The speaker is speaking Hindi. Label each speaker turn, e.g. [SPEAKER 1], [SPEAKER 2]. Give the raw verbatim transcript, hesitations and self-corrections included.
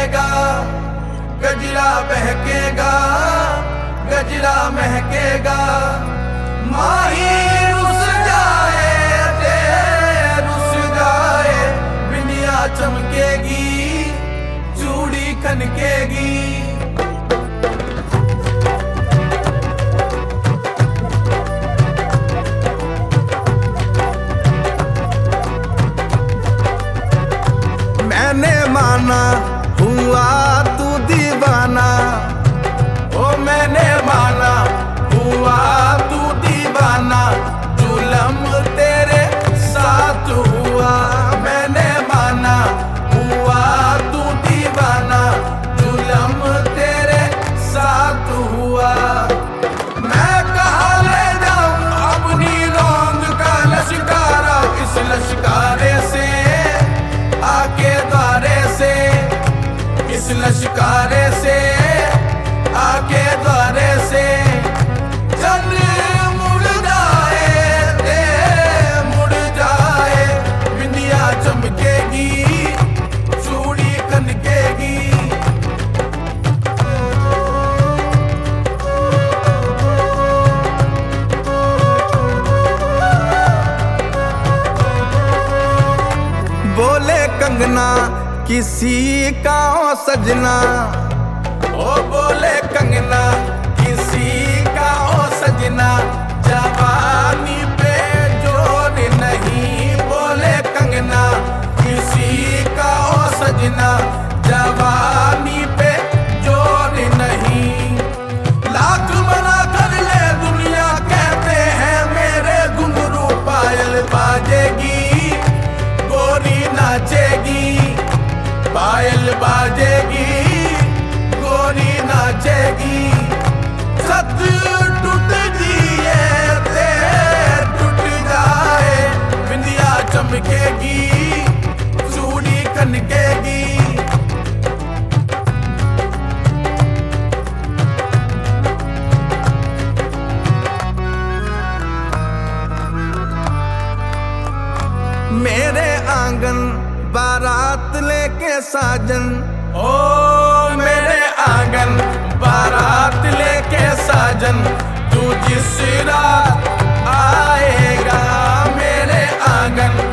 [SPEAKER 1] महकेगा, गजरा बहकेगा, गजरा महकेगा। माही रुस जाए ते रुस जाए, बिंदिया चमकेगी, चूड़ी खनकेगी। मैंने माना हुआ तू दीवाना, ओ मैंने माना हुआ तू दीवाना, जुल्म तेरे साथ हुआ। मैंने माना हुआ तू दीवाना, जुल्म तेरे साथ हुआ। मैं कहाँ ले जाऊं अपनी रौंद का लश्कारा, इस लश्कारे से आके द्वारे से, इस लश्कारे से आके द्वारे से। चंद मुड़ जाए ते मुड़ जाए, बिंदिया चमकेगी, चूड़ी खनकेगी। बोले कंगना किसी का ओ सजना, ओ बोले कंगना किसी का ओ सजना, जवानी पे जोर नहीं। बोले कंगना किसी का ओ सजना, जवानी पे जोर नहीं। लाख मना कर ले दुनिया कहते हैं मेरे घुंघरू, पायल बाजेगी, गोरी नाचेगी, पायल बाजेगी, गोरी नाचेगी। सत टूट दिए ते टूट जाए, बिंदिया चमकेगी, चूड़ी खनकेगी। मेरे आंगन बारात लेके साजन, ओ मेरे आंगन बारात लेके साजन, तू जिस रात आएगा मेरे आंगन